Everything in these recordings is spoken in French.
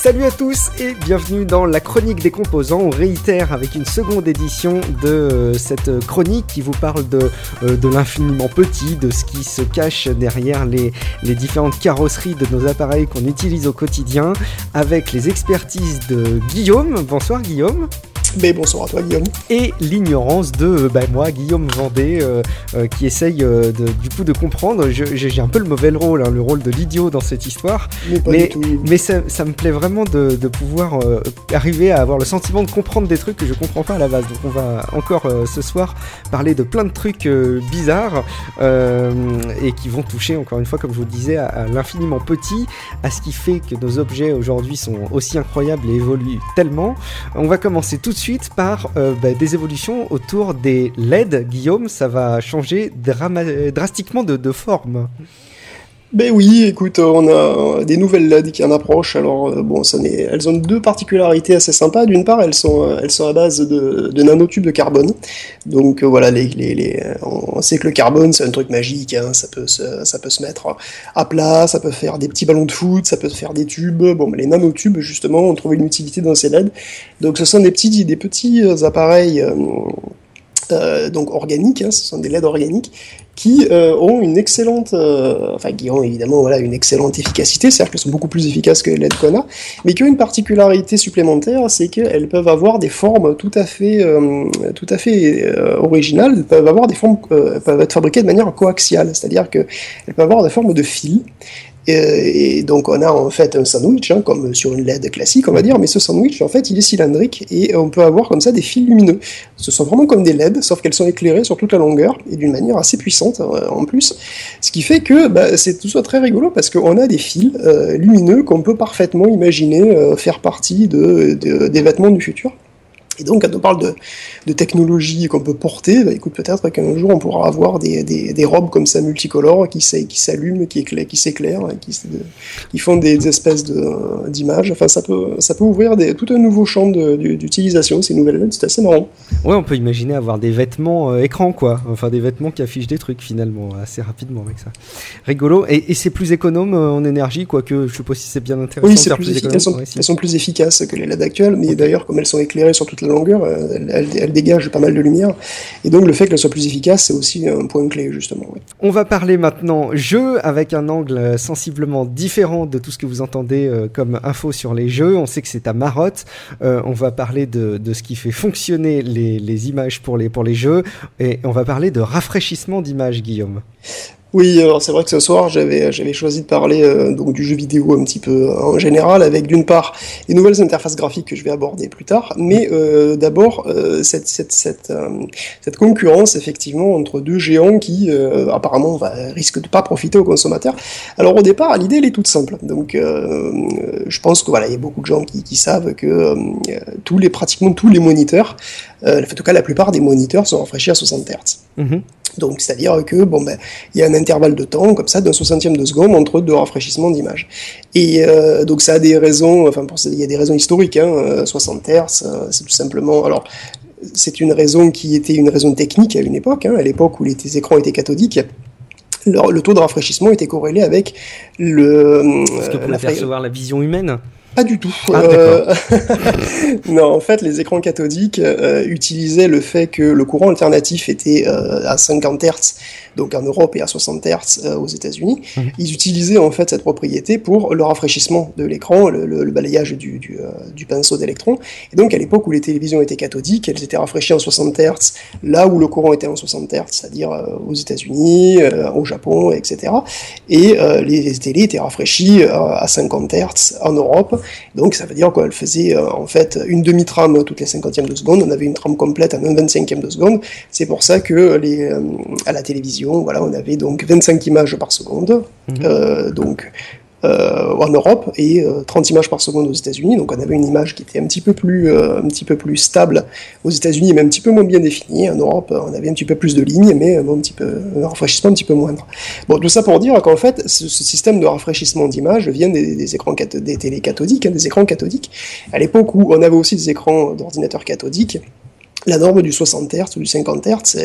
Salut à tous et bienvenue dans la chronique des composants. On réitère avec une seconde édition de cette chronique qui vous parle de l'infiniment petit, de ce qui se cache derrière les différentes carrosseries de nos appareils qu'on utilise au quotidien, avec les expertises de Guillaume. Bonsoir Guillaume. Mais bonsoir à toi Guillaume. Et l'ignorance de moi, Guillaume Vendée, qui essaye du coup de comprendre. J'ai un peu le mauvais rôle, le rôle de l'idiot dans cette histoire. Mais ça me plaît vraiment de pouvoir arriver à avoir le sentiment de comprendre des trucs que je comprends pas à la base. Donc on va encore ce soir parler de plein de trucs bizarres et qui vont toucher, encore une fois, comme je vous le disais, à l'infiniment petit, à ce qui fait que nos objets aujourd'hui sont aussi incroyables et évoluent tellement. On va commencer tout de suite par des évolutions autour des LED. Guillaume, ça va changer drastiquement de forme. Ben oui, écoute, on a des nouvelles LED qui en approchent. Alors elles ont deux particularités assez sympas. D'une part, elles sont à base de nanotubes de carbone. Donc voilà, on sait que le carbone c'est un truc magique, hein. Ça peut se mettre à plat, ça peut faire des petits ballons de foot, ça peut faire des tubes. Les nanotubes justement ont trouvé une utilité dans ces LED. Donc ce sont des petits appareils donc organiques, hein, ce sont des LED organiques qui ont une excellente, qui ont évidemment une excellente efficacité, c'est-à-dire qu'elles sont beaucoup plus efficaces que les LED qu'on a, mais qui ont une particularité supplémentaire, c'est qu'elles peuvent avoir des formes tout à fait originales. Elles peuvent avoir des formes, peuvent être fabriquées de manière coaxiale, c'est-à-dire qu'elles peuvent avoir des formes de fils. Et donc on a en fait un sandwich, hein, comme sur une LED classique on va dire, mais ce sandwich en fait il est cylindrique et on peut avoir comme ça des fils lumineux. Ce sont vraiment comme des LED, sauf qu'elles sont éclairées sur toute la longueur et d'une manière assez puissante en plus. Ce qui fait que c'est tout ça très rigolo parce qu'on a des fils lumineux qu'on peut parfaitement imaginer faire partie des vêtements du futur. Et donc, quand on parle de technologie qu'on peut porter, écoute, peut-être qu'un jour on pourra avoir des robes comme ça multicolores qui s'allument, qui s'éclairent, qui font des espèces d'images. Enfin, ça peut ouvrir tout un nouveau champ d'utilisation, ces nouvelles LED, c'est assez marrant. Ouais, on peut imaginer avoir des vêtements écran, quoi. Enfin, des vêtements qui affichent des trucs, finalement, assez rapidement avec ça. Rigolo. Et c'est plus économe en énergie, quoique je sais pas si c'est bien intéressant. Oui, c'est plus efficace. Elles sont plus efficaces que les LED actuelles, mais d'ailleurs, comme elles sont éclairées sur toute la longueur, elle dégage pas mal de lumière, et donc le fait qu'elle soit plus efficace, c'est aussi un point clé, justement. Ouais. On va parler maintenant jeux avec un angle sensiblement différent de tout ce que vous entendez comme info sur les jeux. On sait que c'est ta marotte. On va parler de ce qui fait fonctionner les images pour les jeux, et on va parler de rafraîchissement d'images, Guillaume. Oui, alors c'est vrai que ce soir j'avais choisi de parler donc du jeu vidéo un petit peu en général, avec d'une part les nouvelles interfaces graphiques que je vais aborder plus tard, mais d'abord cette concurrence effectivement entre deux géants qui apparemment risquent de pas profiter aux consommateurs. Alors au départ l'idée elle est toute simple, donc je pense que il y a beaucoup de gens qui savent que pratiquement tous les moniteurs, en tout cas la plupart des moniteurs sont rafraîchis à 60 Hz. Mm-hmm. Donc, c'est-à-dire que, il y a un intervalle de temps, comme ça, d'un 60e de seconde entre deux rafraîchissements d'image. Et donc, ça a des raisons, il y a des raisons historiques, 60 Hz, c'est tout simplement, alors, c'est une raison qui était une raison technique à une époque, à l'époque où les écrans étaient cathodiques. Le taux de rafraîchissement était corrélé avec Est-ce que pouvait percevoir la vision humaine ? Pas du tout. Non, en fait, les écrans cathodiques utilisaient le fait que le courant alternatif était à 50 Hz, donc en Europe, et à 60 Hz aux États-Unis. Mmh. Ils utilisaient en fait cette propriété pour le rafraîchissement de l'écran, le balayage du pinceau d'électrons. Et donc, à l'époque où les télévisions étaient cathodiques, elles étaient rafraîchies en 60 Hz, là où le courant était en 60 Hz, c'est-à-dire aux États-Unis, au Japon, etc. Et les télés étaient rafraîchies à 50 Hz en Europe. Donc ça veut dire qu'elle faisait en fait une demi-trame toutes les 50e de seconde, on avait une trame complète à 25e de seconde. C'est pour ça que à la télévision, on avait donc 25 images par seconde, en Europe, et 30 images par seconde aux États-Unis. Donc on avait une image qui était un petit peu plus stable aux États-Unis, mais un petit peu moins bien définie. En Europe, on avait un petit peu plus de lignes, mais un rafraîchissement un petit peu moindre. Bon, tout ça pour dire qu'en fait, ce système de rafraîchissement d'image vient des écrans des télé cathodiques, des écrans cathodiques. À l'époque où on avait aussi des écrans d'ordinateurs cathodiques, la norme du 60 Hz ou du 50 Hz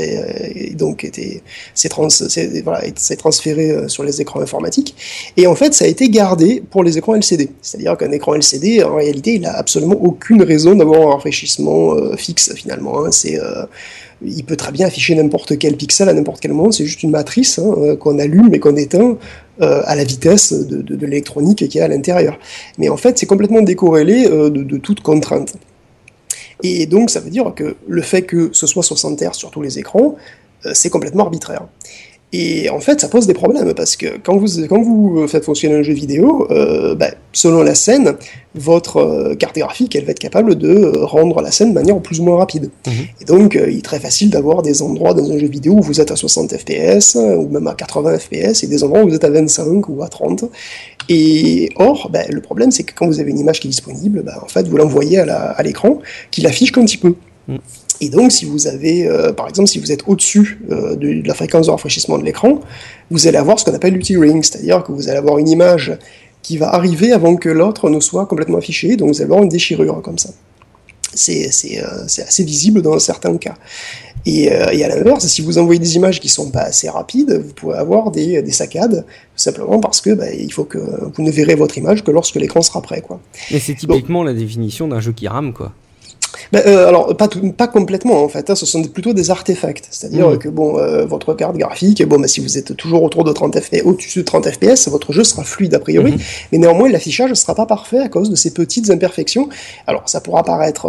s'est transféré sur les écrans informatiques. Et en fait, ça a été gardé pour les écrans LCD. C'est-à-dire qu'un écran LCD, en réalité, il n'a absolument aucune raison d'avoir un rafraîchissement fixe, finalement. Il peut très bien afficher n'importe quel pixel à n'importe quel moment. C'est juste une matrice qu'on allume et qu'on éteint à la vitesse de l'électronique qui est à l'intérieur. Mais en fait, c'est complètement décorrélé de toute contrainte. Et donc, ça veut dire que le fait que ce soit 60 Hz sur tous les écrans, c'est complètement arbitraire. Et en fait, ça pose des problèmes, parce que quand vous faites fonctionner un jeu vidéo, selon la scène, votre carte graphique, elle va être capable de rendre la scène de manière plus ou moins rapide. Et donc, il est très facile d'avoir des endroits dans un jeu vidéo où vous êtes à 60 fps, ou même à 80 fps, et des endroits où vous êtes à 25 ou à 30. Et or, le problème, c'est que quand vous avez une image qui est disponible, en fait, vous l'envoyez à l'écran, qui l'affiche qu'un petit peu. Et donc, si vous avez, par exemple, si vous êtes au-dessus de la fréquence de rafraîchissement de l'écran, vous allez avoir ce qu'on appelle l'UT-ring, c'est-à-dire que vous allez avoir une image qui va arriver avant que l'autre ne soit complètement affichée, donc vous allez avoir une déchirure comme ça. C'est assez visible dans certains cas. Et à l'inverse, si vous envoyez des images qui ne sont pas assez rapides, vous pouvez avoir des saccades, tout simplement parce que il faut que vous ne verrez votre image que lorsque l'écran sera prêt, quoi. Et c'est typiquement la définition d'un jeu qui rame, quoi. Alors, pas complètement, en fait, ce sont plutôt des artefacts, c'est-à-dire que votre carte graphique, si vous êtes toujours autour de 30 fps, au-dessus de 30 fps, votre jeu sera fluide a priori, mais néanmoins l'affichage ne sera pas parfait à cause de ces petites imperfections. Alors, ça pourra paraître,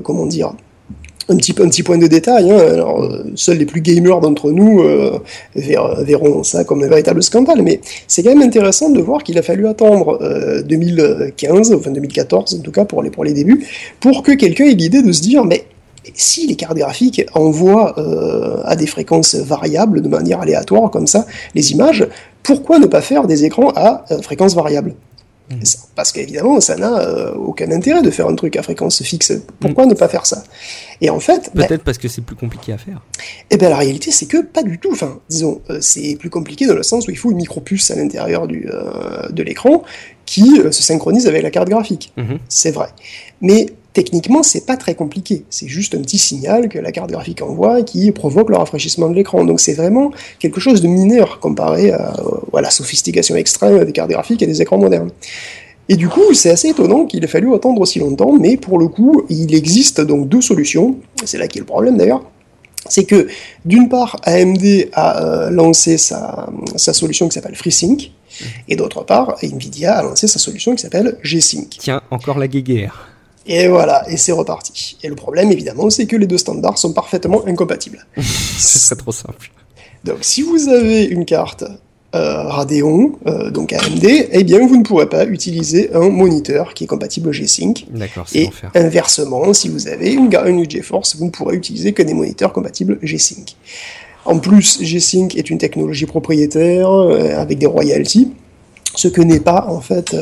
un petit point de détail, Alors, seuls les plus gamers d'entre nous verront ça comme un véritable scandale, mais c'est quand même intéressant de voir qu'il a fallu attendre 2015, enfin 2014 en tout cas pour les débuts, pour que quelqu'un ait l'idée de se dire, mais si les cartes graphiques envoient à des fréquences variables, de manière aléatoire comme ça, les images, pourquoi ne pas faire des écrans à fréquences variables ? Parce qu'évidemment, ça n'a aucun intérêt de faire un truc à fréquence fixe. Pourquoi ne pas faire ça ? Et en fait... Peut-être parce que c'est plus compliqué à faire. La réalité, c'est que pas du tout. Enfin, disons, c'est plus compliqué dans le sens où il faut une micropuce à l'intérieur de l'écran qui se synchronise avec la carte graphique. C'est vrai. Mais techniquement, c'est pas très compliqué. C'est juste un petit signal que la carte graphique envoie qui provoque le rafraîchissement de l'écran. Donc c'est vraiment quelque chose de mineur comparé à la sophistication extrême des cartes graphiques et des écrans modernes. Et du coup, c'est assez étonnant qu'il ait fallu attendre aussi longtemps, mais pour le coup, il existe donc deux solutions. C'est là qu'est le problème d'ailleurs. C'est que, d'une part, AMD a lancé sa solution qui s'appelle FreeSync, et d'autre part, Nvidia a lancé sa solution qui s'appelle G-Sync. Tiens, encore la guéguerre. Et voilà, et c'est reparti. Et le problème, évidemment, c'est que les deux standards sont parfaitement incompatibles. Ce serait trop simple. Donc, si vous avez une carte Radeon, donc AMD, eh bien, vous ne pourrez pas utiliser un moniteur qui est compatible G-Sync. D'accord, c'est l'enfer. Et inversement, si vous avez une GeForce, vous ne pourrez utiliser que des moniteurs compatibles G-Sync. En plus, G-Sync est une technologie propriétaire avec des royalties, ce que n'est pas, en fait,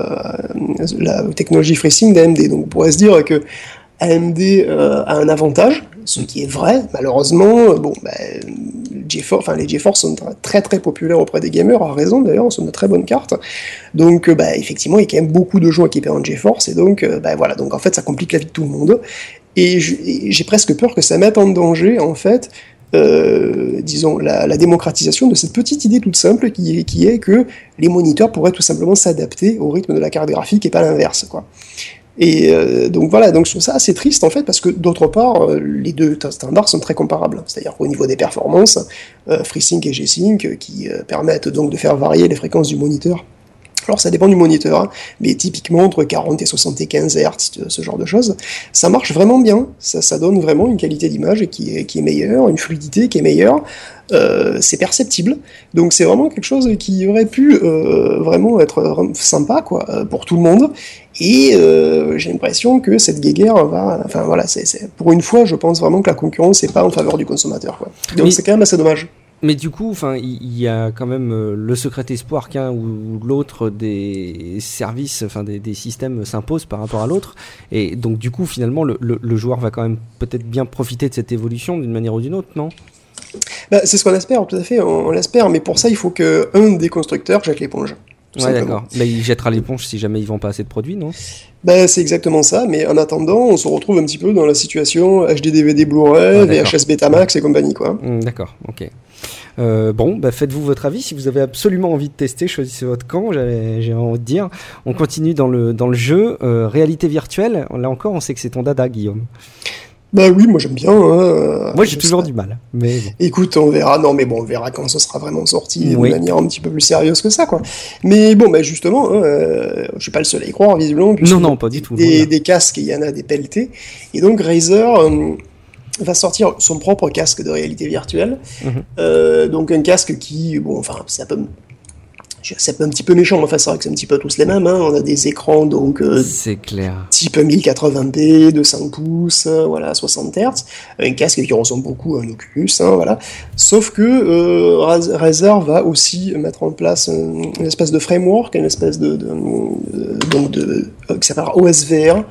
la technologie FreeSync d'AMD. Donc, on pourrait se dire que AMD a un avantage, ce qui est vrai, malheureusement. Les GeForce sont très très populaires auprès des gamers, à raison d'ailleurs, ce sont de très bonnes cartes. Donc, effectivement, il y a quand même beaucoup de gens équipés en GeForce, et donc, donc en fait, ça complique la vie de tout le monde. Et j'ai presque peur que ça mette en danger, en fait, la démocratisation de cette petite idée toute simple qui est que les moniteurs pourraient tout simplement s'adapter au rythme de la carte graphique et pas l'inverse, quoi. Et donc je trouve ça assez triste en fait, parce que d'autre part, les deux standards sont très comparables. C'est-à-dire qu'au niveau des performances, FreeSync et G-Sync qui permettent donc de faire varier les fréquences du moniteur. Alors ça dépend du moniteur, mais typiquement entre 40 et 75 Hz, ce genre de choses, ça marche vraiment bien, ça donne vraiment une qualité d'image qui est meilleure, une fluidité qui est meilleure, c'est perceptible, donc c'est vraiment quelque chose qui aurait pu vraiment être sympa pour tout le monde, et j'ai l'impression que cette guéguerre c'est pour une fois, je pense vraiment que la concurrence n'est pas en faveur du consommateur, quoi. Donc c'est quand même assez dommage. Mais du coup, il y a quand même le secret espoir qu'un ou l'autre des services, des systèmes s'impose par rapport à l'autre. Et donc, du coup, finalement, le joueur va quand même peut-être bien profiter de cette évolution d'une manière ou d'une autre, non ? C'est ce qu'on espère, tout à fait, on l'espère. Mais pour ça, il faut qu'un des constructeurs jette l'éponge. Ouais, d'accord. Là, il jettera l'éponge si jamais ils vendent pas assez de produits, non? Ben, c'est exactement ça, mais en attendant, on se retrouve un petit peu dans la situation HD DVD Blu-ray, VHS Betamax et compagnie, quoi. D'accord, ok. Bon, bah faites-vous votre avis. Si vous avez absolument envie de tester, choisissez votre camp. J'ai envie de dire. On continue dans le jeu. Réalité virtuelle. Là encore, on sait que c'est ton dada, Guillaume. Bah oui, moi j'aime bien. Moi j'ai toujours du mal. Mais bon. Écoute, on verra. Non, mais bon, on verra quand ce sera vraiment sorti de manière un petit peu plus sérieuse que ça, quoi. Mais bon, bah justement, je suis pas le seul à y croire, visiblement. Non, pas du tout. Des casques, il y en a des pelletés. Et donc Razer va sortir son propre casque de réalité virtuelle. Donc un casque qui, bon, enfin, c'est un petit peu méchant, enfin c'est vrai que c'est un petit peu tous les mêmes, hein. On a des écrans donc c'est clair. Type 1080p, de 5 pouces, voilà, 60 Hz, un casque qui ressemble beaucoup à un Oculus, hein, voilà. Sauf que Razer va aussi mettre en place une espèce de framework, une espèce de qui s'appelle OSVR,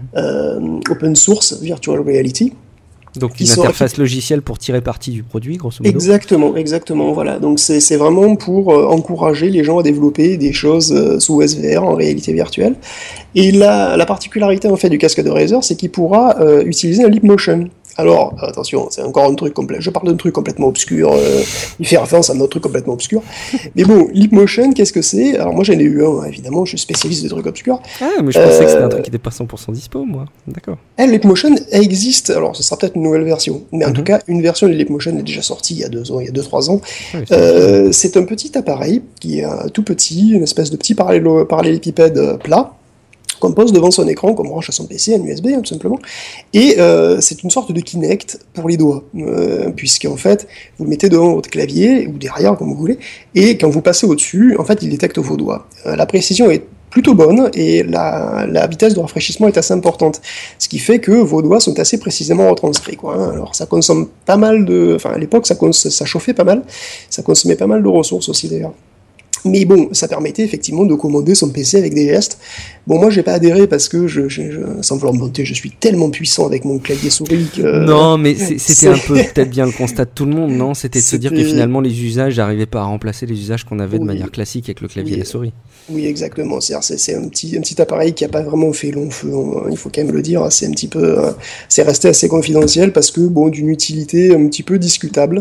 Open Source Virtual Reality. Donc une interface logicielle pour tirer parti du produit, grosso modo. Exactement, voilà. Donc c'est vraiment pour encourager les gens à développer des choses sous SVR en réalité virtuelle. Et la particularité en fait du casque de Razer, c'est qu'il pourra utiliser un Leapmotion. Alors, attention, c'est encore un truc complet. Je parle d'un truc complètement obscur. Il fait référence à un autre truc complètement obscur. Mais bon, Leapmotion, qu'est-ce que c'est? Alors moi, j'en ai eu un, évidemment. Je suis spécialiste des trucs obscurs. Ah, mais je pensais que c'était un truc qui n'était pas 100% dispo, moi. D'accord. Leapmotion existe. Alors, ce sera peut-être une nouvelle version. Mais en tout cas, une version de Leapmotion est déjà sortie il y a 2 ans, il y a 2-3 ans. Ouais, c'est un petit appareil qui est tout petit, une espèce de petit parallélépipède plat, qu'on pose devant son écran, qu'on branche à son PC, un USB, tout simplement. Et c'est une sorte de Kinect pour les doigts, puisqu'en fait, vous le mettez devant votre clavier, ou derrière, comme vous voulez, et quand vous passez au-dessus, en fait, il détecte vos doigts. La précision est plutôt bonne, et la vitesse de rafraîchissement est assez importante, ce qui fait que vos doigts sont assez précisément retranscrits, quoi, hein. Alors, ça consomme pas mal de... Enfin, à l'époque, ça chauffait pas mal, ça consommait pas mal de ressources aussi, d'ailleurs. Mais bon, ça permettait effectivement de commander son PC avec des gestes. Bon, moi, j'ai pas adhéré parce que, sans vouloir me vanter, je suis tellement puissant avec mon clavier souris que... Non, mais c'était un peu peut-être bien le constat de tout le monde, non? C'était de se dire que finalement, les usages n'arrivaient pas à remplacer les usages qu'on avait de manière classique avec le clavier et la souris. Oui, exactement. C'est un petit appareil qui a pas vraiment fait long feu, il faut quand même le dire. C'est un petit peu... c'est resté assez confidentiel parce que, bon, d'une utilité un petit peu discutable.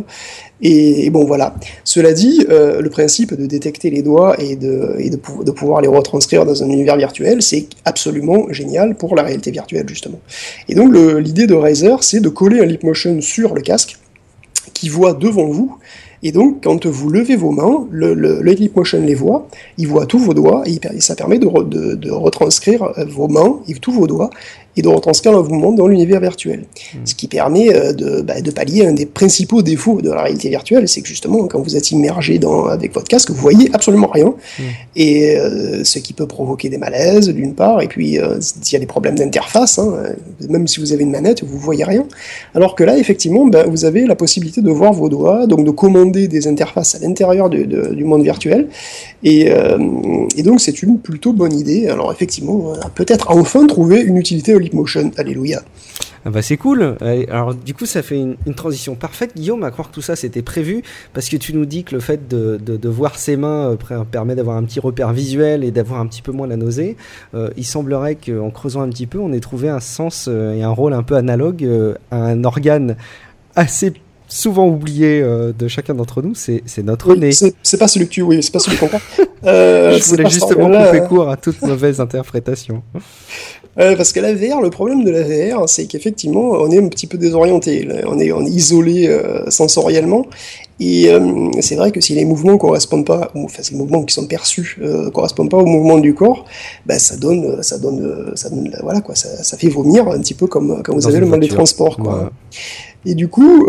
Et bon, voilà. Cela dit, le principe de détecter les doigts et de pouvoir les retranscrire dans un univers virtuel, c'est absolument génial pour la réalité virtuelle, justement. Et donc, l'idée de Razer, c'est de coller un Leapmotion sur le casque qui voit devant vous. Et donc, quand vous levez vos mains, le Leapmotion les voit, il voit tous vos doigts, et ça permet de retranscrire vos mains et tous vos doigts, et de retranscrire un mouvement dans l'univers virtuel. Ce qui permet de pallier un des principaux défauts de la réalité virtuelle, c'est que justement, quand vous êtes immergé avec votre casque, vous voyez absolument rien, et ce qui peut provoquer des malaises, d'une part, et puis s'il y a des problèmes d'interface, hein, même si vous avez une manette, vous voyez rien, alors que là, effectivement, vous avez la possibilité de voir vos doigts, donc de commander des interfaces à l'intérieur du monde virtuel, et donc c'est une plutôt bonne idée. Alors effectivement, peut-être enfin trouver une utilité au Leapmotion, alléluia. Ah bah c'est cool. Alors du coup ça fait une transition parfaite, Guillaume, à croire que tout ça c'était prévu, parce que tu nous dis que le fait de voir ses mains permet d'avoir un petit repère visuel et d'avoir un petit peu moins la nausée. Il semblerait qu'en creusant un petit peu, on ait trouvé un sens et un rôle un peu analogue à un organe assez souvent oublié de chacun d'entre nous, c'est notre nez. C'est pas celui que c'est pas celui qu'on comprend. Je voulais justement couper court à toute mauvaise interprétation. Parce que la VR, le problème de la VR, c'est qu'effectivement, on est un petit peu désorienté. On est isolé sensoriellement. Et c'est vrai que si les mouvements correspondent pas, enfin, si les mouvements qui sont perçus correspondent pas aux mouvements du corps, ça donne, voilà quoi, ça fait vomir un petit peu comme quand vous avez le mal des transports, quoi. Ouais. Et du coup,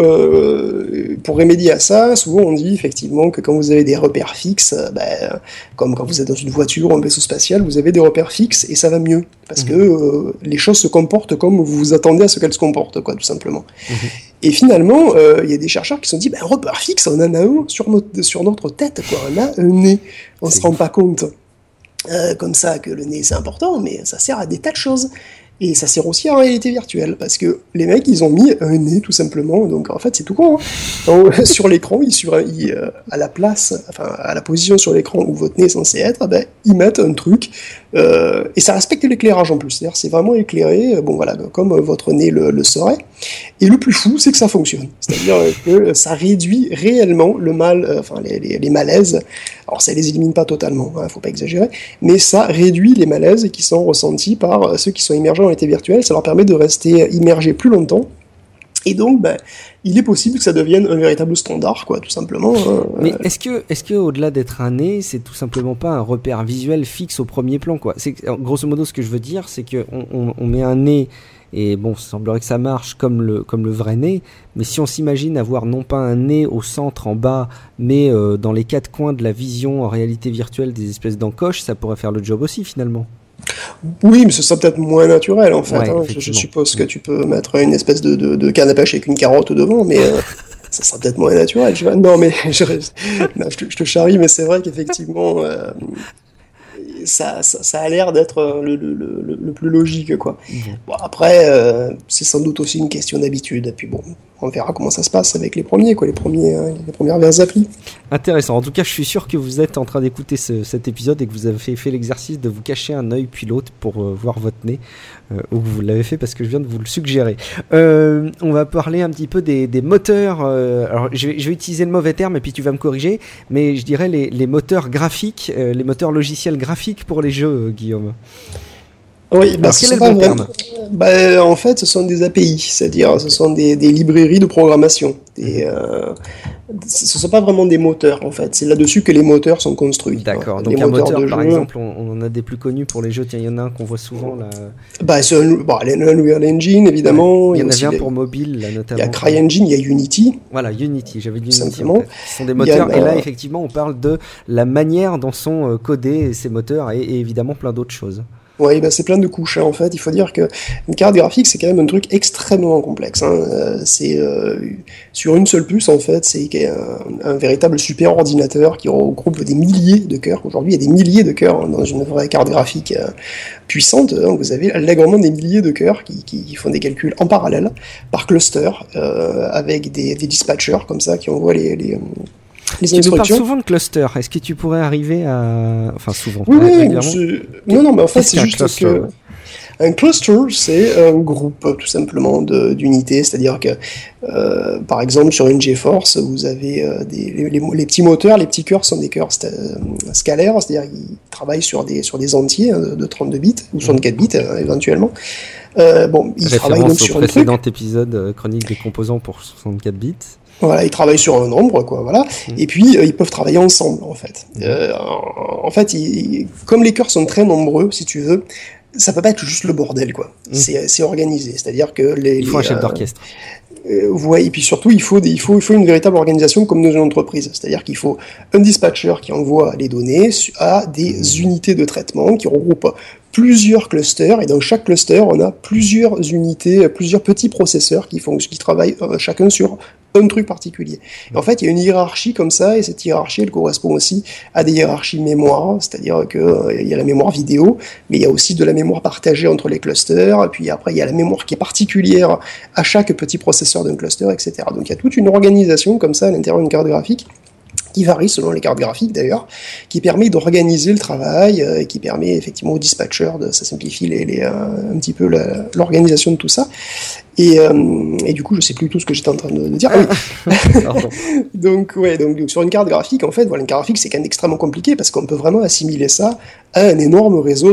pour remédier à ça, souvent on dit effectivement que quand vous avez des repères fixes, comme quand vous êtes dans une voiture ou un vaisseau spatial, vous avez des repères fixes et ça va mieux. Parce que les choses se comportent comme vous vous attendez à ce qu'elles se comportent, quoi, tout simplement. Et finalement, il y a des chercheurs qui se sont dit, un repère fixe, on en a un sur notre tête, quoi. On a un nez. On se rend pas compte comme ça que le nez c'est important, mais ça sert à des tas de choses. Et ça sert aussi à la réalité virtuelle, parce que les mecs, ils ont mis un nez, tout simplement, donc en fait, c'est tout con, hein. Donc, sur l'écran, à la place, enfin, à la position sur l'écran où votre nez est censé être, ben, ils mettent un truc, et ça respecte l'éclairage en plus, c'est-à-dire c'est vraiment éclairé, bon voilà, comme votre nez le serait, et le plus fou, c'est que ça fonctionne, c'est-à-dire que ça réduit réellement le mal, les malaises, alors ça les élimine pas totalement, hein, faut pas exagérer, mais ça réduit les malaises qui sont ressentis par ceux qui sont immergés en réalité virtuelle, ça leur permet de rester immergés plus longtemps, et donc il est possible que ça devienne un véritable standard, quoi, tout simplement. Hein. Mais est-ce que au-delà d'être un nez, c'est tout simplement pas un repère visuel fixe au premier plan, quoi? Grosso modo, ce que je veux dire, c'est que on met un nez. Et bon, ça semblerait que ça marche comme le vrai nez, mais si on s'imagine avoir non pas un nez au centre en bas, mais dans les quatre coins de la vision en réalité virtuelle des espèces d'encoches, ça pourrait faire le job aussi finalement. Oui, mais ce sera peut-être moins naturel en fait. Ouais, hein. Je suppose que tu peux mettre une espèce de canne à pêche avec une carotte devant, mais ça sera peut-être moins naturel. Non, mais je te charrie, mais c'est vrai qu'effectivement... Ça a l'air d'être le plus logique, quoi. Bon, après, c'est sans doute aussi une question d'habitude. Et puis bon, on verra comment ça se passe avec les premiers, quoi, les premières applis. Intéressant. En tout cas, je suis sûr que vous êtes en train d'écouter cet épisode et que vous avez fait l'exercice de vous cacher un œil puis l'autre pour voir votre nez, ou que vous l'avez fait parce que je viens de vous le suggérer. On va parler un petit peu des moteurs. Alors, je vais utiliser le mauvais terme et puis tu vas me corriger, mais je dirais les moteurs graphiques, les moteurs logiciels graphiques pour les jeux, Guillaume. Oui, quel est le bon terme ? En fait, ce sont des API, c'est-à-dire ce sont des librairies de programmation. Ce ne sont pas vraiment des moteurs, en fait. C'est là-dessus que les moteurs sont construits. D'accord. Donc un moteur, par exemple, on en a des plus connus pour les jeux. Tiens, il y en a un qu'on voit souvent là. C'est l'Unreal Engine, évidemment. Ouais. Il y en a un pour mobile, là, notamment. Il y a CryEngine, il y a Unity. Voilà, Unity. J'avais dit Unity. En fait. Ce sont des moteurs. Et là, effectivement, on parle de la manière dont sont codés ces moteurs et évidemment plein d'autres choses. Oui, c'est plein de couches, hein, en fait. Il faut dire qu'une carte graphique, c'est quand même un truc extrêmement complexe. Hein. Sur une seule puce, en fait, c'est un véritable super ordinateur qui regroupe des milliers de cœurs. Aujourd'hui, il y a des milliers de cœurs, hein, dans une vraie carte graphique puissante. Hein. Vous avez allègrement des milliers de cœurs qui font des calculs en parallèle, par cluster, avec des dispatchers comme ça qui envoient les tu nous parles souvent de cluster. Est-ce que tu pourrais arriver à... Enfin, souvent. Oui, non, mais en fait, c'est juste que... Un cluster, c'est un groupe, tout simplement, d'unités. C'est-à-dire que, par exemple, sur une GeForce, vous avez les petits moteurs, les petits cœurs sont des cœurs scalaires, c'est-à-dire qu'ils travaillent sur des entiers de 32 bits, ou 64 bits, éventuellement. Ils travaillent donc sur un précédent épisode chronique des composants pour 64 bits. Voilà, ils travaillent sur un nombre, quoi, voilà. Et puis, ils peuvent travailler ensemble, en fait. En fait, comme les cœurs sont très nombreux, si tu veux, ça peut pas être juste le bordel, quoi. C'est organisé. C'est-à-dire que il faut un chef d'orchestre. Ouais, et puis surtout, il faut une véritable organisation comme dans une entreprise. C'est-à-dire qu'il faut un dispatcher qui envoie les données à des unités de traitement qui regroupent plusieurs clusters, et dans chaque cluster, on a plusieurs unités, plusieurs petits processeurs qui travaillent chacun sur un truc particulier. Et en fait, il y a une hiérarchie comme ça, et cette hiérarchie, elle correspond aussi à des hiérarchies mémoire, c'est-à-dire qu'il y a la mémoire vidéo, mais il y a aussi de la mémoire partagée entre les clusters, et puis après, il y a la mémoire qui est particulière à chaque petit processeur d'un cluster, etc. Donc il y a toute une organisation comme ça à l'intérieur d'une carte graphique, qui varie selon les cartes graphiques d'ailleurs, qui permet d'organiser le travail, et qui permet effectivement au dispatcher, ça simplifie un petit peu l'organisation de tout ça. Et du coup, je sais plus tout ce que j'étais en train de dire. Ah oui. donc sur une carte graphique, en fait, voilà, une carte graphique, c'est quand même extrêmement compliqué parce qu'on peut vraiment assimiler ça à un énorme réseau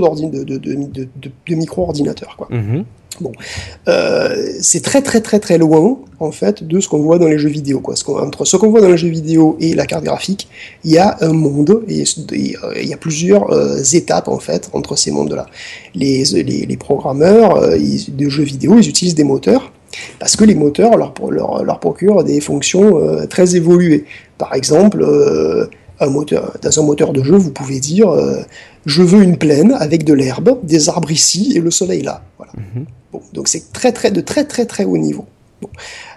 de micro-ordinateurs, quoi. Bon, c'est très très très très loin en fait de ce qu'on voit dans les jeux vidéo, quoi. Entre ce qu'on voit dans les jeux vidéo et la carte graphique, il y a un monde et il y a plusieurs étapes en fait entre ces mondes-là. Les programmeurs de jeux vidéo, ils utilisent des moteurs parce que les moteurs leur procurent des fonctions très évoluées. Par exemple, dans un moteur de jeu, vous pouvez dire je veux une plaine avec de l'herbe, des arbres ici et le soleil là. Voilà. Bon, donc c'est de très très très haut niveau. Bon.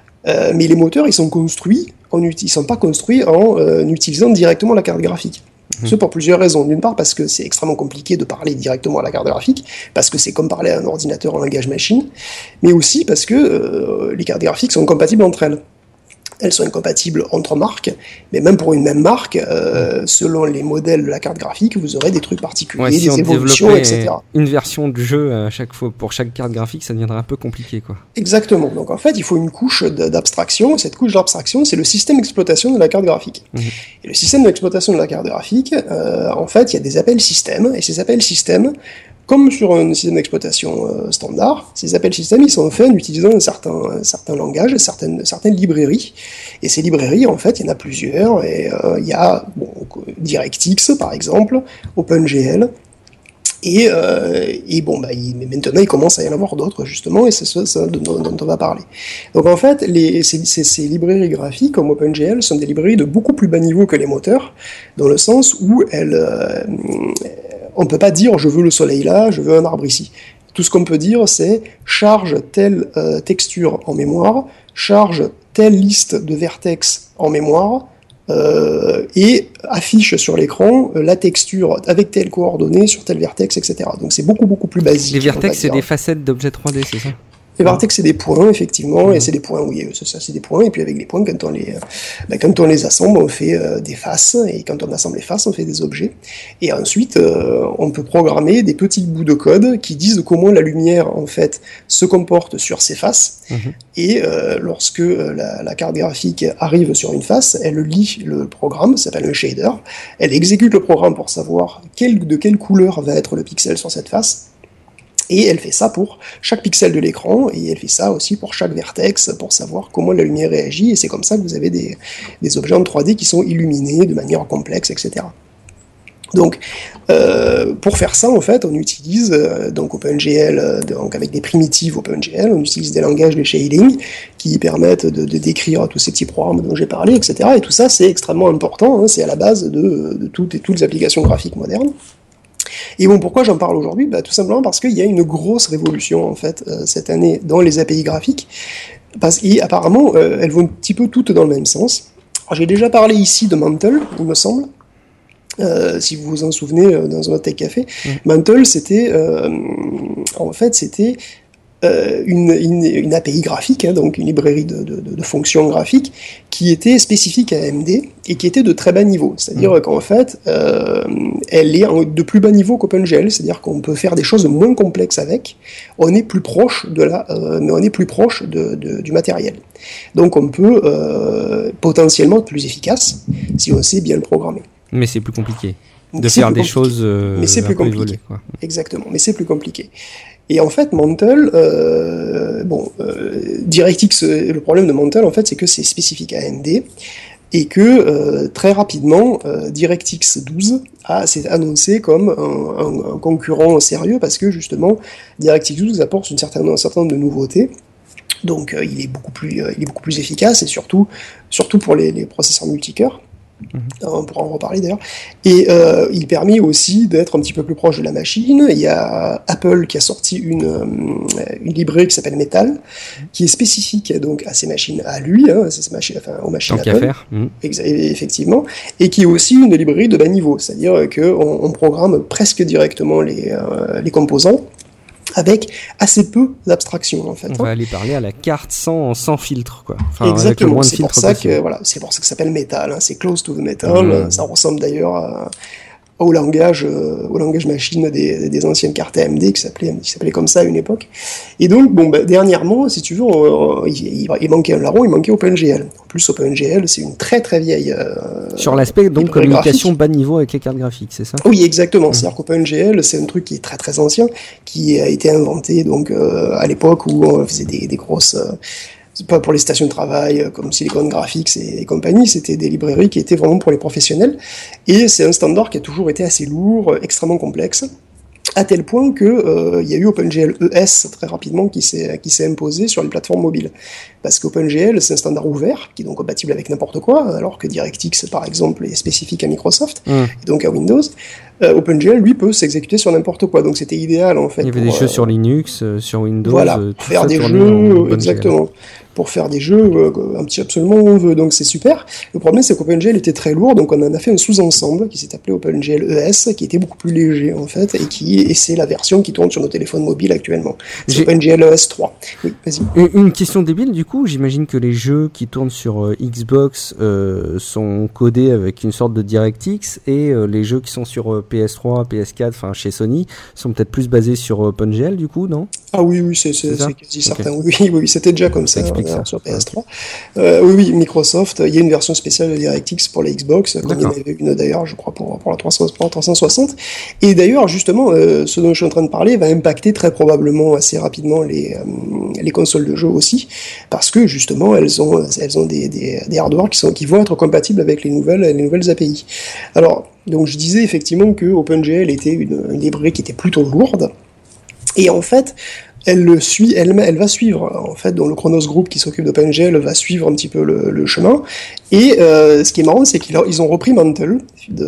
Mais les moteurs, ils sont pas construits en utilisant directement la carte graphique. Ce pour plusieurs raisons. D'une part, parce que c'est extrêmement compliqué de parler directement à la carte graphique, parce que c'est comme parler à un ordinateur en langage machine, mais aussi parce que les cartes graphiques sont compatibles entre elles. Elles sont incompatibles entre marques, mais même pour une même marque, selon les modèles de la carte graphique, vous aurez des trucs particuliers, si des évolutions, etc. Une version du jeu à chaque fois, pour chaque carte graphique, ça deviendrait un peu compliqué, quoi. Exactement. Donc en fait, il faut une couche d'abstraction. Cette couche d'abstraction, c'est le système d'exploitation de la carte graphique. Et le système d'exploitation de la carte graphique, en fait, il y a des appels système, et ces appels système, comme sur un système d'exploitation standard, ces appels système, ils sont faits en utilisant un certain langage, certaines librairies. Et ces librairies, en fait, il y en a plusieurs. Et il y a DirectX, par exemple, OpenGL. Et maintenant, il commence à y en avoir d'autres, justement, et c'est ça dont on va parler. Donc, en fait, ces librairies graphiques, comme OpenGL, sont des librairies de beaucoup plus bas niveau que les moteurs, dans le sens où on ne peut pas dire « je veux le soleil là, je veux un arbre ici ». Tout ce qu'on peut dire, c'est « charge telle texture en mémoire, charge telle liste de vertex en mémoire », et affiche sur l'écran la texture avec telle coordonnée sur tel vertex, etc. Donc c'est beaucoup plus basique. Les vertex, c'est des facettes d'objets 3D, c'est ça ? Les vertex, c'est des points, effectivement, et c'est des points, oui, c'est ça, c'est des points, et puis avec les points, quand on les assemble, on fait des faces, et quand on assemble les faces, on fait des objets. Et ensuite, on peut programmer des petits bouts de code qui disent comment la lumière, en fait, se comporte sur ces faces, et lorsque la carte graphique arrive sur une face, elle lit le programme, ça s'appelle un shader, elle exécute le programme pour savoir de quelle couleur va être le pixel sur cette face, et elle fait ça pour chaque pixel de l'écran, et elle fait ça aussi pour chaque vertex, pour savoir comment la lumière réagit, et c'est comme ça que vous avez des objets en 3D qui sont illuminés de manière complexe, etc. Donc, pour faire ça, en fait, on utilise donc OpenGL, donc avec des primitives OpenGL, on utilise des langages de shading qui permettent de décrire tous ces petits programmes dont j'ai parlé, etc. Et tout ça, c'est extrêmement important, c'est à la base de toutes les applications graphiques modernes. Et bon, pourquoi j'en parle aujourd'hui ? Tout simplement parce qu'il y a une grosse révolution, en fait, cette année dans les API graphiques, et apparemment, elles vont un petit peu toutes dans le même sens. Alors, j'ai déjà parlé ici de Mantle, il me semble, si vous vous en souvenez, dans un autre Tech Café. Mantle, c'était une API graphique, donc une librairie de fonctions graphiques, qui était spécifique à AMD et qui était de très bas niveau. C'est-à-dire qu'en fait, elle est de plus bas niveau qu'OpenGL, c'est-à-dire qu'on peut faire des choses moins complexes avec. On est plus proche du matériel. Donc on peut potentiellement être plus efficace si on sait bien le programmer. Mais c'est plus compliqué de faire des choses mais c'est plus compliqué. Évoluées, quoi. Exactement, mais c'est plus compliqué. Et en fait, Mantle, DirectX, le problème de Mantle, en fait, c'est que c'est spécifique à AMD, et que très rapidement, DirectX 12 s'est annoncé comme un concurrent sérieux, parce que justement, DirectX 12 apporte un certain nombre de nouveautés. Donc il est beaucoup plus efficace, et surtout pour les processeurs multicœurs. On pourra en reparler d'ailleurs. Et il permet aussi d'être un petit peu plus proche de la machine. Il y a Apple qui a sorti une librairie qui s'appelle Metal, qui est spécifique donc à ces machines, à lui, aux machines tant Apple. Qu'à faire. Effectivement. Et qui est aussi une librairie de bas niveau, c'est-à-dire qu'on programme presque directement les composants, avec assez peu d'abstraction, en fait. On va aller parler à la carte sans filtre, quoi. Enfin, exactement, c'est pour ça que ça s'appelle Metal, c'est close to the metal, ça ressemble d'ailleurs au langage machine des anciennes cartes AMD qui s'appelait comme ça à une époque. Et donc, dernièrement, si tu veux, il manquait un larron, il manquait OpenGL. En plus, OpenGL, c'est une très très vieille... Sur l'aspect, donc, communication bas niveau avec les cartes graphiques, c'est ça ? Oui, exactement. C'est-à-dire qu'OpenGL, c'est un truc qui est très très ancien, qui a été inventé donc à l'époque où on faisait des grosses... pas pour les stations de travail comme Silicon Graphics et compagnie, c'était des librairies qui étaient vraiment pour les professionnels, et c'est un standard qui a toujours été assez lourd, extrêmement complexe, à tel point que il y a eu OpenGL ES très rapidement qui s'est imposé sur les plateformes mobiles, parce qu'OpenGL c'est un standard ouvert qui est donc compatible avec n'importe quoi, alors que DirectX par exemple est spécifique à Microsoft et donc à Windows. OpenGL lui peut s'exécuter sur n'importe quoi, donc c'était idéal en fait. Il y avait des jeux sur Linux, sur Windows, voilà, faire des jeux exactement. pour faire des jeux absolument où on veut, donc c'est super. Le problème, c'est qu'OpenGL était très lourd, donc on en a fait un sous-ensemble qui s'est appelé OpenGL ES, qui était beaucoup plus léger en fait, et c'est la version qui tourne sur nos téléphones mobiles actuellement. C'est OpenGL ES 3. Oui, vas-y. Une question débile, du coup, j'imagine que les jeux qui tournent sur Xbox sont codés avec une sorte de DirectX, et les jeux qui sont sur PS3, PS4, enfin chez Sony, sont peut-être plus basés sur OpenGL, du coup, non? Ah oui, c'est quasi certain. Oui, c'était déjà comme ça sur PS3. Oui, Microsoft, il y a une version spéciale de DirectX pour la Xbox, comme il y en avait une d'ailleurs, je crois, pour la 360. Et d'ailleurs, justement, ce dont je suis en train de parler va impacter très probablement assez rapidement les consoles de jeu aussi, parce que justement, elles ont des hardware qui vont être compatibles avec les nouvelles API. Alors, donc je disais effectivement que OpenGL était une librairie qui était plutôt lourde. Et en fait, elle va suivre, en fait, dans le Chronos Group qui s'occupe d'OpenGL va suivre un petit peu le chemin. Et ce qui est marrant, c'est qu'ils ont repris Mantle,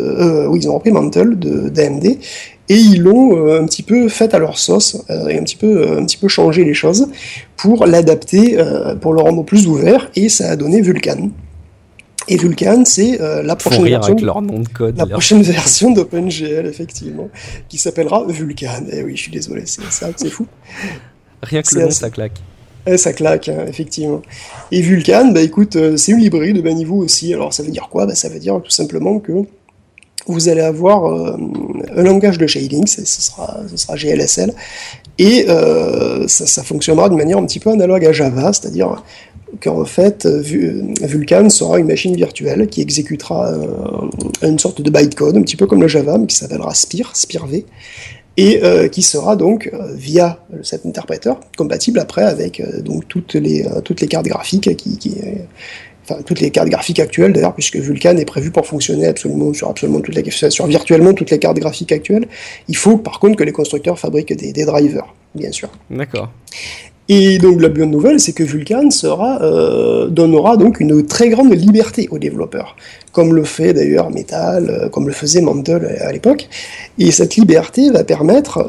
d'AMD, et ils l'ont un petit peu fait à leur sauce, et un petit peu changé les choses pour l'adapter, pour le rendre plus ouvert, et ça a donné Vulkan. Et Vulkan, c'est la prochaine version d'OpenGL, effectivement, qui s'appellera Vulkan. Eh oui, je suis désolé, c'est ça, c'est fou. Rien que le nom, ça claque. Ça claque, hein, effectivement. Et Vulkan, écoute, c'est une librairie de bas niveau aussi. Alors, ça veut dire quoi? Ça veut dire tout simplement que vous allez avoir un langage de shading, ce sera GLSL, et ça fonctionnera d'une manière un petit peu analogue à Java, c'est-à-dire qu'en fait, Vulkan sera une machine virtuelle qui exécutera une sorte de bytecode, un petit peu comme le Java, mais qui s'appellera SPIR-V, et qui sera donc, via cet interpréteur, compatible après avec donc toutes les cartes graphiques toutes les cartes graphiques actuelles d'ailleurs, puisque Vulkan est prévu pour fonctionner sur virtuellement toutes les cartes graphiques actuelles. Il faut par contre que les constructeurs fabriquent des drivers, bien sûr. D'accord. Et donc la bonne nouvelle, c'est que Vulkan donnera donc une très grande liberté aux développeurs, comme le fait d'ailleurs Metal, comme le faisait Mantle à l'époque. Et cette liberté va permettre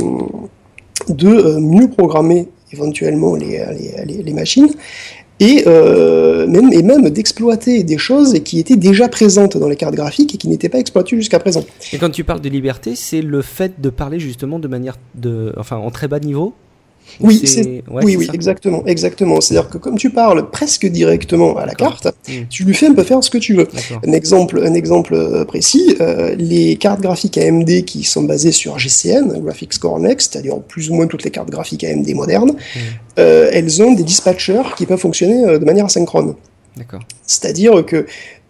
de mieux programmer éventuellement les machines, et même d'exploiter des choses qui étaient déjà présentes dans les cartes graphiques et qui n'étaient pas exploitées jusqu'à présent. Et quand tu parles de liberté, c'est le fait de parler justement de manière en très bas niveau? Oui, exactement. C'est-à-dire que comme tu parles presque directement à la carte, tu lui fais un peu faire ce que tu veux. Un exemple précis, les cartes graphiques AMD qui sont basées sur GCN, Graphics Core Next, c'est-à-dire plus ou moins toutes les cartes graphiques AMD modernes, elles ont des dispatchers qui peuvent fonctionner de manière asynchrone. D'accord. C'est-à-dire que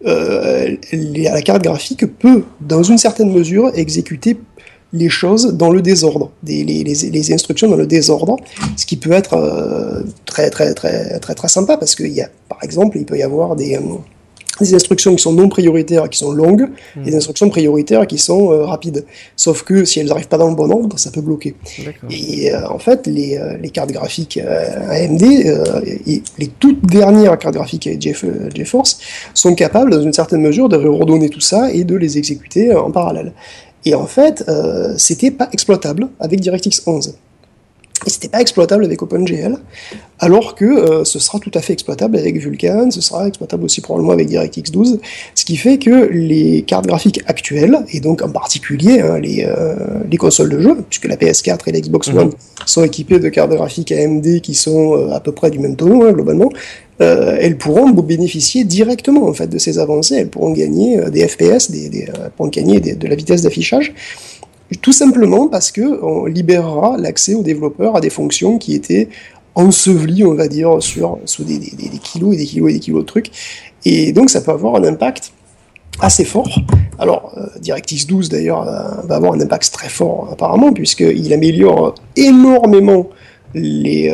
la carte graphique peut, dans une certaine mesure, exécuter les choses dans le désordre, les instructions dans le désordre, ce qui peut être très sympa, parce qu'il y a, par exemple, il peut y avoir des instructions qui sont non prioritaires, qui sont longues, et des instructions prioritaires qui sont rapides. Sauf que si elles n'arrivent pas dans le bon ordre, ça peut bloquer. D'accord. Et en fait, les cartes graphiques AMD, et les toutes dernières cartes graphiques GeForce, sont capables, dans une certaine mesure, de redonner tout ça et de les exécuter en parallèle. Et en fait, c'était pas exploitable avec DirectX 11. Et c'était pas exploitable avec OpenGL, alors que ce sera tout à fait exploitable avec Vulkan, ce sera exploitable aussi probablement avec DirectX 12, ce qui fait que les cartes graphiques actuelles, et donc en particulier les consoles de jeu, puisque la PS4 et la Xbox One sont équipées de cartes graphiques AMD qui sont à peu près du même tonneau, globalement, elles pourront bénéficier directement en fait, de ces avancées, elles pourront gagner des FPS, pourront gagner de la vitesse d'affichage, tout simplement parce qu'on libérera l'accès aux développeurs à des fonctions qui étaient ensevelies, on va dire, sous des kilos et des kilos et des kilos de trucs. Et donc ça peut avoir un impact assez fort. Alors, DirectX 12 d'ailleurs va avoir un impact très fort apparemment, puisqu'il améliore énormément il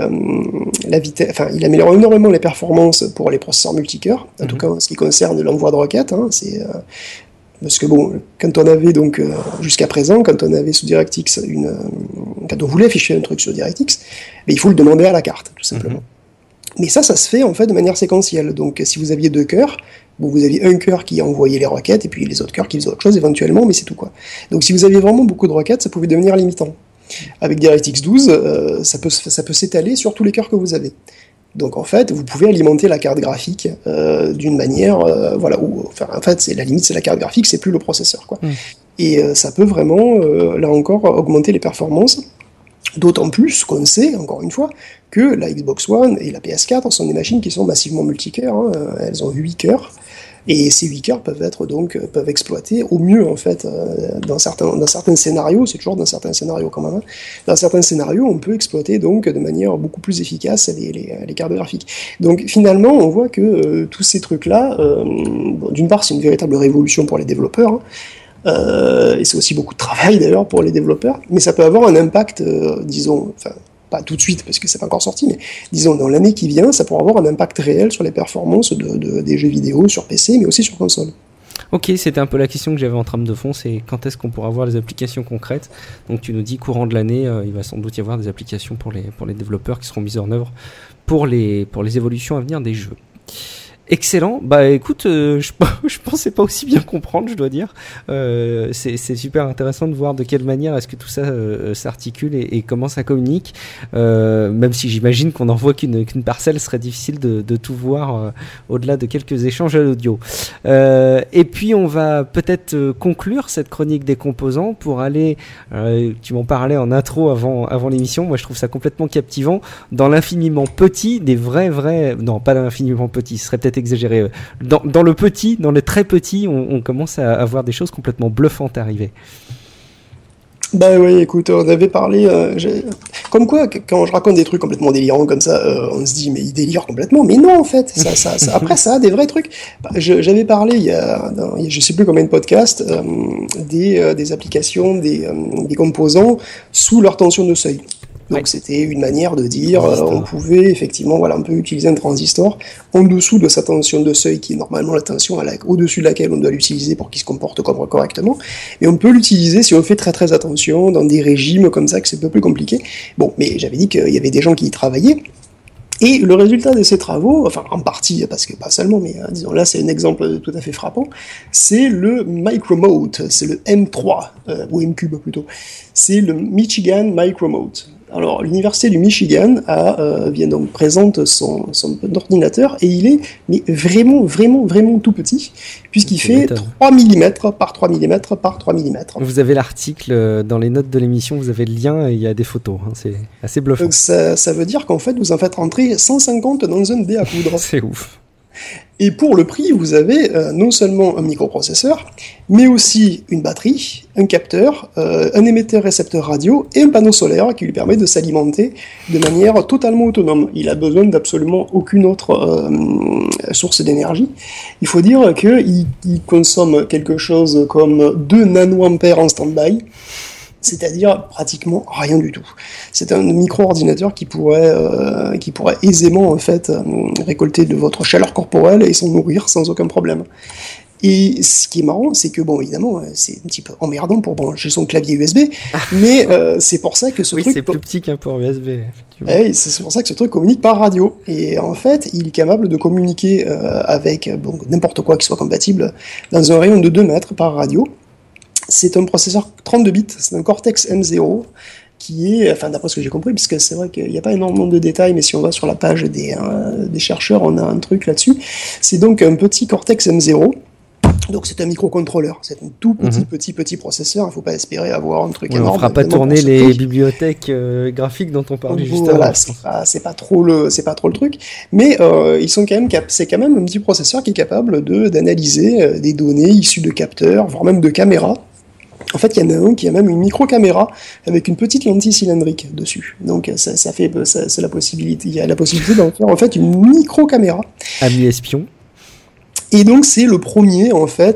améliore énormément les performances pour les processeurs multicœurs, en tout cas en ce qui concerne l'envoi de requêtes, parce que bon, quand on avait donc jusqu'à présent, quand on avait sous DirectX quand on voulait afficher un truc sur DirectX, il faut le demander à la carte, tout simplement. Mais ça se fait en fait de manière séquentielle. Donc si vous aviez deux cœurs, vous aviez un cœur qui envoyait les requêtes et puis les autres cœurs qui faisaient autre chose éventuellement, mais c'est tout quoi. Donc si vous aviez vraiment beaucoup de requêtes, ça pouvait devenir limitant. Avec DirectX 12, ça peut s'étaler sur tous les cœurs que vous avez. Donc en fait, vous pouvez alimenter la carte graphique d'une manière, en fait, c'est la limite, c'est la carte graphique, c'est plus le processeur, quoi. Et ça peut vraiment, là encore, augmenter les performances. D'autant plus qu'on sait, encore une fois, que la Xbox One et la PS4 sont des machines qui sont massivement multicœurs. Hein. Elles ont 8 cœurs. Et ces 8 cœurs peuvent exploiter au mieux, en fait, dans certains scénarios, c'est toujours dans certains scénarios quand même, hein. Dans certains scénarios, on peut exploiter donc de manière beaucoup plus efficace les cartes graphiques. Donc finalement, on voit que tous ces trucs-là, d'une part, c'est une véritable révolution pour les développeurs, hein. Et c'est aussi beaucoup de travail d'ailleurs pour les développeurs, mais ça peut avoir un impact, disons, enfin, pas tout de suite parce que c'est pas encore sorti, mais disons dans l'année qui vient, ça pourra avoir un impact réel sur les performances des jeux vidéo sur PC, mais aussi sur console. Ok, c'était un peu la question que j'avais en trame de fond, c'est quand est-ce qu'on pourra voir les applications concrètes. Donc tu nous dis courant de l'année, il va sans doute y avoir des applications pour les développeurs qui seront mises en œuvre pour les évolutions à venir des jeux. Excellent. Bah écoute, je pensais pas aussi bien comprendre, je dois dire. C'est super intéressant de voir de quelle manière est-ce que tout ça s'articule et comment ça communique. Même si j'imagine qu'on n'en voit qu'une parcelle, ce serait difficile de tout voir au-delà de quelques échanges à l'audio. Et puis on va peut-être conclure cette chronique des composants pour aller. Tu m'en parlais en intro avant l'émission. Moi, je trouve ça complètement captivant dans l'infiniment petit des vrais. Non, pas l'infiniment petit. Ce serait peut-être exagéré. Dans le petit, dans le très petit, on commence à avoir des choses complètement bluffantes arriver. Bah oui, écoute, on avait parlé, comme quoi, quand je raconte des trucs complètement délirants comme ça, on se dit, mais il délire complètement, mais non, en fait, après ça a des vrais trucs. J'avais parlé, je sais plus combien de podcasts, des applications, des composants sous leur tension de seuil. Donc c'était une manière de dire, on pouvait effectivement, on peut utiliser un transistor en dessous de sa tension de seuil, qui est normalement la tension au-dessus de laquelle on doit l'utiliser pour qu'il se comporte correctement. Et on peut l'utiliser si on fait très très attention, dans des régimes comme ça, que c'est un peu plus compliqué. Bon, mais j'avais dit qu'il y avait des gens qui y travaillaient. Et le résultat de ces travaux, enfin en partie, parce que pas seulement, mais disons là c'est un exemple tout à fait frappant, c'est le Micromote, c'est le M3, ou M-Cube plutôt, c'est le Michigan Micromote. Alors l'université du Michigan présente son ordinateur et il est vraiment tout petit, puisqu'il fait 3 mm par 3 mm par 3 mm. Vous avez l'article dans les notes de l'émission, vous avez le lien et il y a des photos, hein, c'est assez bluffant. Donc ça veut dire qu'en fait vous en faites rentrer 150 dans un dé à coudre. C'est ouf. Et pour le prix, vous avez non seulement un microprocesseur, mais aussi une batterie, un capteur, un émetteur-récepteur radio et un panneau solaire qui lui permet de s'alimenter de manière totalement autonome. Il a besoin d'absolument aucune autre source d'énergie. Il faut dire qu'il consomme quelque chose comme 2 nanoampères en stand-by, c'est-à-dire pratiquement rien du tout. C'est un micro-ordinateur qui pourrait aisément en fait récolter de votre chaleur corporelle et s'en nourrir sans aucun problème. Et ce qui est marrant, c'est que bon, évidemment, c'est un petit peu emmerdant pour brancher son clavier USB, mais c'est pour ça que ce truc. Oui, c'est plus petit qu'un port USB. C'est pour ça que ce truc communique par radio. Et en fait, il est capable de communiquer avec n'importe quoi qui soit compatible dans un rayon de 2 mètres par radio. C'est un processeur 32 bits, c'est un Cortex M0 qui est, enfin d'après ce que j'ai compris, parce que c'est vrai qu'il n'y a pas énormément de détails, mais si on va sur la page des chercheurs, on a un truc là-dessus. C'est donc un petit Cortex M0. Donc c'est un microcontrôleur, c'est un tout petit processeur, il ne faut pas espérer avoir un truc énorme. On ne fera pas tourner les bibliothèques graphiques dont on parlait juste avant. Voilà, c'est pas trop le truc, mais c'est quand même un petit processeur qui est capable d'analyser des données issues de capteurs, voire même de caméras. En fait, il y en a un qui a même une micro-caméra avec une petite lentille cylindrique dessus. Donc, c'est la possibilité. Il y a la possibilité d'en faire en fait une micro-caméra. Ami espion. Et donc, c'est le premier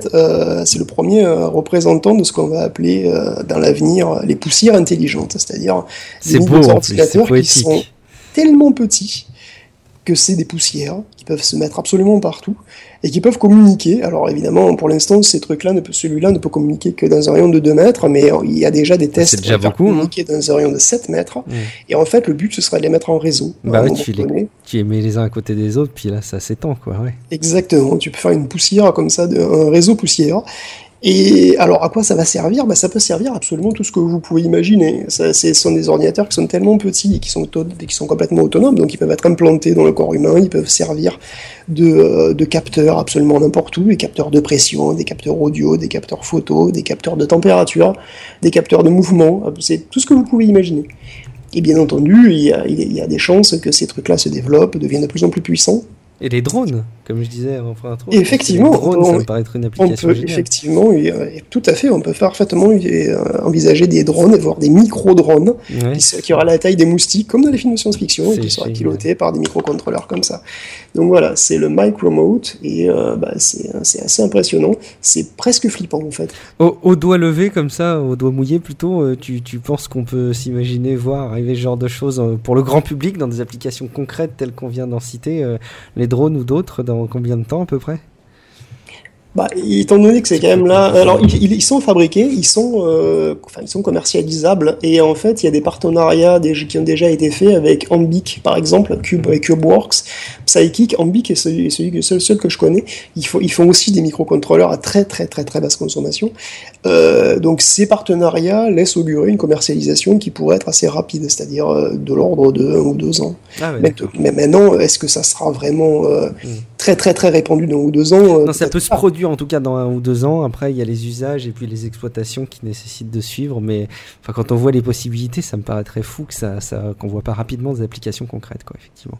représentant de ce qu'on va appeler dans l'avenir les poussières intelligentes, c'est-à-dire des ordinateurs qui sont tellement petits que c'est des poussières qui peuvent se mettre absolument partout et qui peuvent communiquer. Alors évidemment, pour l'instant, celui-là ne peut communiquer que dans un rayon de 2 mètres, mais il y a déjà des tests qui peuvent communiquer dans un rayon de 7 mètres. Et en fait, le but, ce serait de les mettre en réseau. Tu les mets les uns à côté des autres, puis là, ça s'étend, quoi. Ouais. Exactement. Tu peux faire une poussière comme ça, un réseau poussière. Et alors, à quoi ça va servir? Ça peut servir absolument tout ce que vous pouvez imaginer. Ce sont des ordinateurs qui sont tellement petits et qui sont complètement autonomes, donc ils peuvent être implantés dans le corps humain, ils peuvent servir de capteurs absolument n'importe où, des capteurs de pression, des capteurs audio, des capteurs photo, des capteurs de température, des capteurs de mouvement, c'est tout ce que vous pouvez imaginer. Et bien entendu, il y a des chances que ces trucs-là se développent, deviennent de plus en plus puissants. Et les drones, comme je disais en fin d'intro. Effectivement, les drones, ça me paraît être une application géniale. Effectivement, tout à fait, on peut parfaitement envisager des drones, voire des micro-drones, qui aura la taille des moustiques, comme dans les films de science-fiction, qui sera pilotés par des microcontrôleurs comme ça. Donc voilà, c'est le Micromote, et c'est assez impressionnant, c'est presque flippant en fait. Au doigt levé comme ça, au doigt mouillé plutôt, tu penses qu'on peut s'imaginer voir arriver ce genre de choses pour le grand public dans des applications concrètes telles qu'on vient d'en citer, les drones ou d'autres, dans combien de temps à peu près ? Étant donné que c'est quand même là, alors ils sont fabriqués, ils sont commercialisables, et en fait il y a des partenariats qui ont déjà été faits avec Ambiq par exemple, CubeWorks, Psychic. Ambiq est le seul que je connais. Ils font aussi des microcontrôleurs à très très très très basse consommation. Donc ces partenariats laissent augurer une commercialisation qui pourrait être assez rapide, c'est-à-dire de l'ordre de 1 ou 2 ans. Mais maintenant, est-ce que ça sera vraiment très très très répandu dans 1 ou 2 ans? Non, ça peut se produire en tout cas dans 1 ou 2 ans. Après, il y a les usages et puis les exploitations qui nécessitent de suivre. Mais quand on voit les possibilités, ça me paraît très fou qu'on voit pas rapidement des applications concrètes, quoi, effectivement.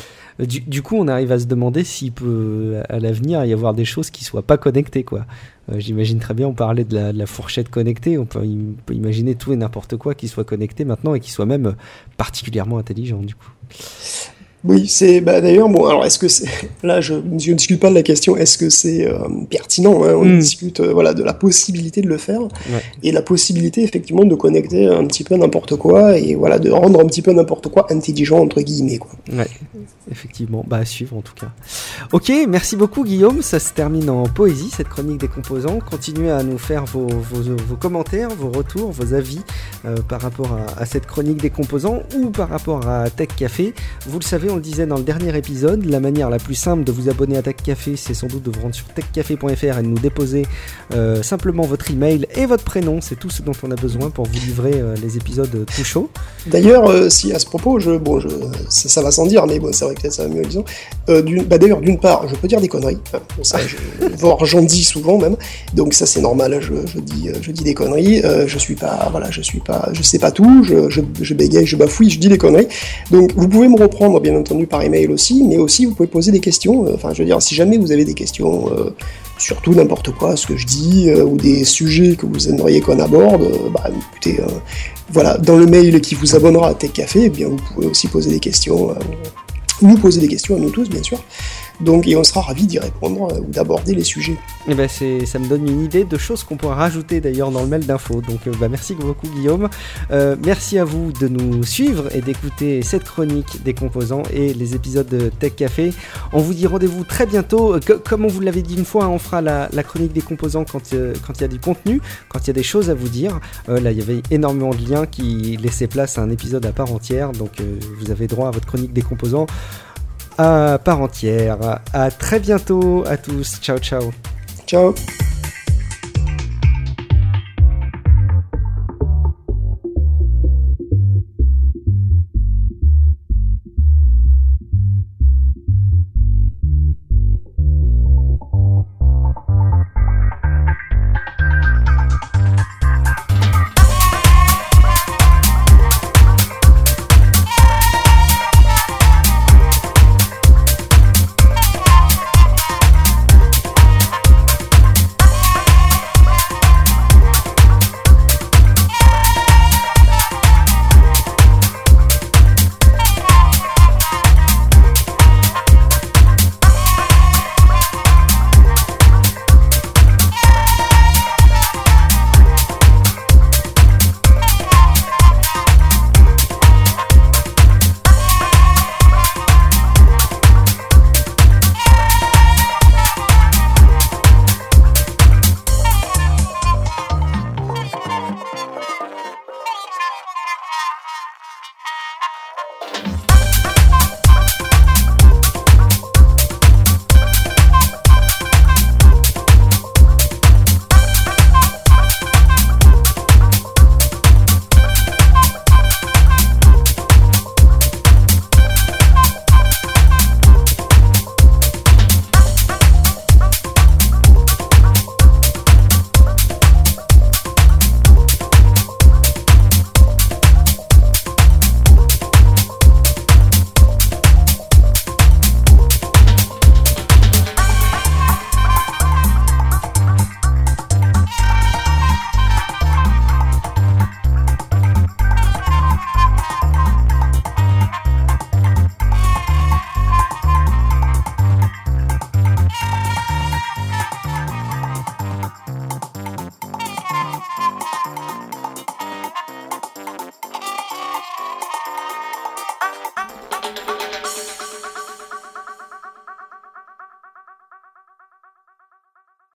Du coup, on arrive à se demander s'il peut, à l'avenir, y avoir des choses qui soient pas connectées, quoi. J'imagine très bien, on parlait de la fourchette connectée, on peut imaginer tout et n'importe quoi qui soit connecté maintenant et qui soit même particulièrement intelligent, du coup. Oui, d'ailleurs, bon, alors est-ce que c'est... Là, je ne discute pas de la question, est-ce que c'est pertinent, hein, on discute de la possibilité de le faire, et la possibilité, effectivement, de connecter un petit peu n'importe quoi, et de rendre un petit peu n'importe quoi intelligent, entre guillemets, quoi. Ouais, effectivement, à suivre en tout cas. Ok, merci beaucoup Guillaume, ça se termine en poésie, cette chronique des composants. Continuez à nous faire vos commentaires, vos retours, vos avis par rapport à cette chronique des composants, ou par rapport à Tech Café. Vous le savez, on le disait dans le dernier épisode, la manière la plus simple de vous abonner à Tech Café, c'est sans doute de vous rendre sur techcafé.fr et de nous déposer simplement votre email et votre prénom. C'est tout ce dont on a besoin pour vous livrer les épisodes tout chauds. D'ailleurs, si à ce propos, ça va sans dire, mais bon, c'est vrai que peut-être ça va mieux disons. D'ailleurs, d'une part, je peux dire des conneries, voire j'en dis souvent même, donc ça c'est normal, je dis des conneries, je sais pas tout, je bégaye, je bafouille, je dis des conneries, donc vous pouvez me reprendre bien entendu par email aussi, mais aussi vous pouvez poser des questions, si jamais vous avez des questions sur tout n'importe quoi, ce que je dis, ou des sujets que vous aimeriez qu'on aborde, écoutez, dans le mail qui vous abonnera à Tech Café, vous pouvez aussi poser des questions, nous poser des questions à nous tous, bien sûr. Donc, et on sera ravis d'y répondre ou d'aborder les sujets. Et ça me donne une idée de choses qu'on pourra rajouter d'ailleurs dans le mail d'info. Donc merci beaucoup Guillaume. Merci à vous de nous suivre et d'écouter cette chronique des composants et les épisodes de Tech Café. On vous dit rendez-vous très bientôt. Comme on vous l'avait dit une fois, on fera la chronique des composants quand il y a du contenu, quand il y a des choses à vous dire. Là, il y avait énormément de liens qui laissaient place à un épisode à part entière. Donc vous avez droit à votre chronique des composants à part entière. À très bientôt à tous. Ciao, ciao. Ciao.